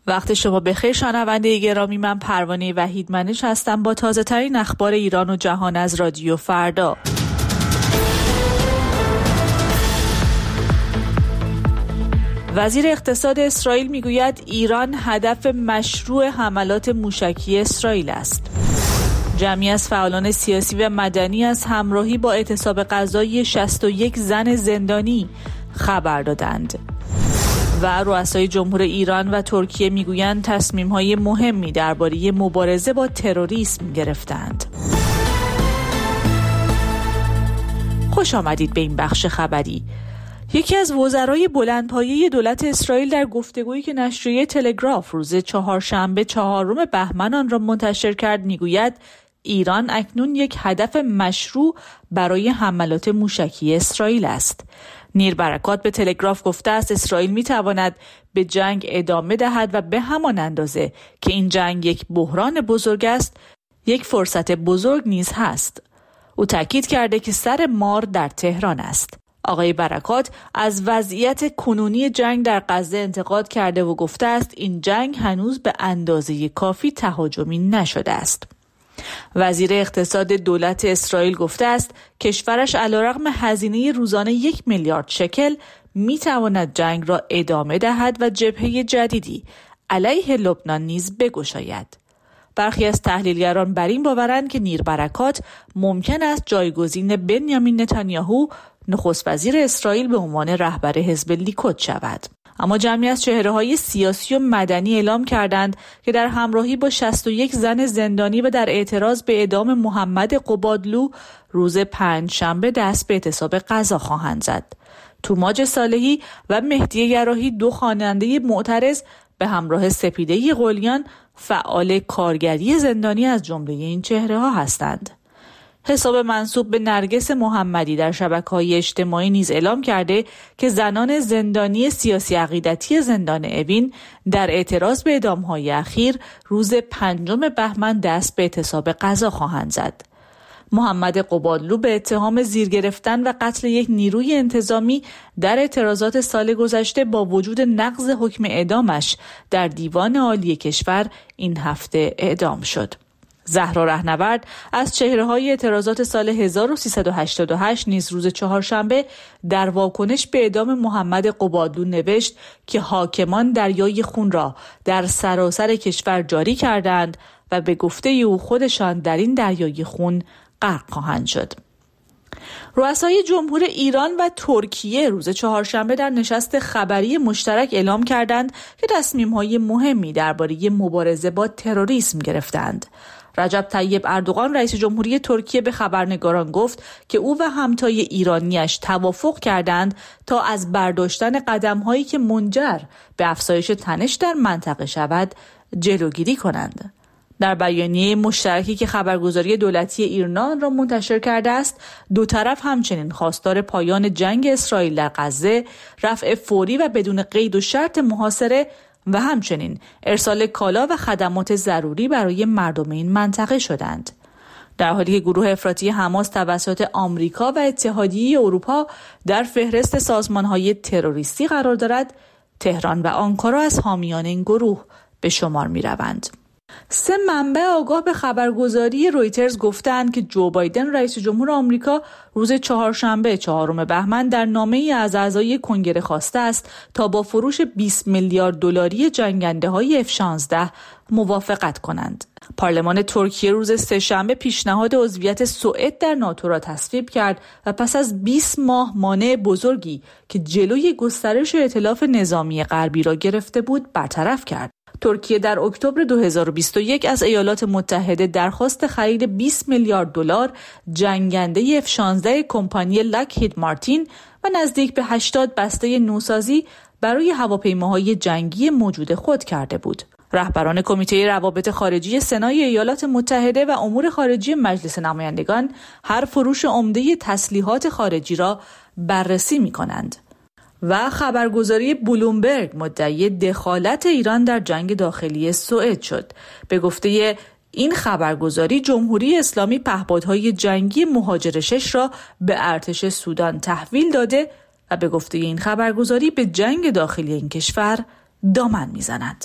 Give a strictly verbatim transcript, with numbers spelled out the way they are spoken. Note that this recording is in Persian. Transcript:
وقت شما بخیر شنونده گرامی، من پروانه وحیدمنش هستم با تازه ترین اخبار ایران و جهان از رادیو فردا. وزیر اقتصاد اسرائیل میگوید ایران هدف مشروع حملات موشکی اسرائیل است. جمعی از فعالان سیاسی و مدنی از همراهی با اعتصاب غذایی شصت و یک زن زندانی خبر دادند. و رؤسای جمهور ایران و ترکیه میگویند تصمیم‌های مهمی درباره مبارزه با تروریسم گرفتند. خوش آمدید به این بخش خبری. یکی از وزرای بلندپایه دولت اسرائیل در گفتگویی که نشریه تلگراف روز چهارشنبه چهارم بهمن آن را منتشر کرد میگوید ایران اکنون یک هدف مشروع برای حملات موشکی اسرائیل است. نیر برکات به تلگراف گفته است اسرائیل میتواند به جنگ ادامه دهد و به همان اندازه که این جنگ یک بحران بزرگ است، یک فرصت بزرگ نیز هست. او تاکید کرده که سر مار در تهران است. آقای برکات از وضعیت کنونی جنگ در غزه انتقاد کرده و گفته است این جنگ هنوز به اندازه کافی تهاجمی نشده است. وزیر اقتصاد دولت اسرائیل گفته است کشورش علیرغم هزینه روزانه یک میلیارد شکل میتواند جنگ را ادامه دهد و جبهه جدیدی علیه لبنان نیز بگشاید. برخی از تحلیلگران بر این باورند که نیر برکات ممکن است جایگزین بنیامین نتانیاهو نخست وزیر اسرائیل به عنوان رهبر حزب لیکود شود. اما جمعی از چهره‌های سیاسی و مدنی اعلام کردند که در همراهی با شصت و یک زن زندانی و در اعتراض به اعدام محمد قبادلو روز پنجشنبه دست به اعتصاب غذا خواهند زد. توماج صالحی و مهدی یراحی دو خواننده معترض به همراه سپیده قلیان فعال کارگری زندانی از جمله این چهره‌ها هستند. حساب منسوب به نرگس محمدی در شبکه‌های اجتماعی نیز اعلام کرده که زنان زندانی سیاسی عقیدتی زندان اوین در اعتراض به اعدام‌های اخیر روز پنجم بهمن دست به اعتصاب غذا خواهند زد. محمد قبادلو به اتهام زیر گرفتن و قتل یک نیروی انتظامی در اعتراضات سال گذشته با وجود نقض حکم اعدامش در دیوان عالی کشور این هفته اعدام شد. زهرا رهنورد از چهره‌های اعتراضات سال هزار و سیصد و هشتاد و هشت نیز روز چهارشنبه در واکنش به اعدام محمد قبادلو نوشت که حاکمان دریای خون را در سراسر کشور جاری کردند و به گفته او خودشان در این دریای خون غرق خواهند شد. رؤسای جمهور ایران و ترکیه روز چهارشنبه در نشست خبری مشترک اعلام کردند که تصمیم‌های مهمی درباره مبارزه با تروریسم گرفتند. رجب طیب اردوغان رئیس جمهوری ترکیه به خبرنگاران گفت که او و همتای ایرانیش توافق کردند تا از برداشتن قدم‌هایی که منجر به افزایش تنش در منطقه شود جلوگیری کنند. در بیانیه مشترکی که خبرگزاری دولتی ایرنا را منتشر کرده است، دو طرف همچنین خواستار پایان جنگ اسرائیل در غزه، رفع فوری و بدون قید و شرط محاصره و همچنین ارسال کالا و خدمات ضروری برای مردم این منطقه شدند. در حالی که گروه افراطی حماس توسط آمریکا و اتحادیه اروپا در فهرست سازمان‌های تروریستی قرار دارد، تهران و آنکارا از حامیان این گروه به شمار می‌روند. سه منبع آگاه به خبرگزاری رویترز گفتند که جو بایدن رئیس جمهور آمریکا روز چهارشنبه چهارم بهمن در نامه‌ای از اعضای کنگره خواسته است تا با فروش بیست میلیارد دلاری جنگنده‌های اف شانزده موافقت کنند. پارلمان ترکیه روز سه‌شنبه پیشنهاد عضویت سوئد در ناتو را تصویب کرد و پس از بیست ماه مانع بزرگی که جلوی گسترش ائتلاف نظامی غربی را گرفته بود برطرف کرد. ترکیه در اکتبر دو هزار و بیست و یک از ایالات متحده درخواست خرید بیست میلیارد دلار جنگنده اف شانزده کمپانی لاکهید مارتین و نزدیک به هشتاد بسته نوسازی برای هواپیماهای جنگی موجود خود کرده بود. رهبران کمیته روابط خارجی سنای ایالات متحده و امور خارجی مجلس نمایندگان هر فروش عمده تسلیحات خارجی را بررسی می‌کنند. و خبرگزاری بلومبرگ مدعی دخالت ایران در جنگ داخلی سوئد شد. به گفته این خبرگزاری جمهوری اسلامی پهپادهای جنگی مهاجر شش را به ارتش سودان تحویل داده و به گفته این خبرگزاری به جنگ داخلی این کشور دامن میزند.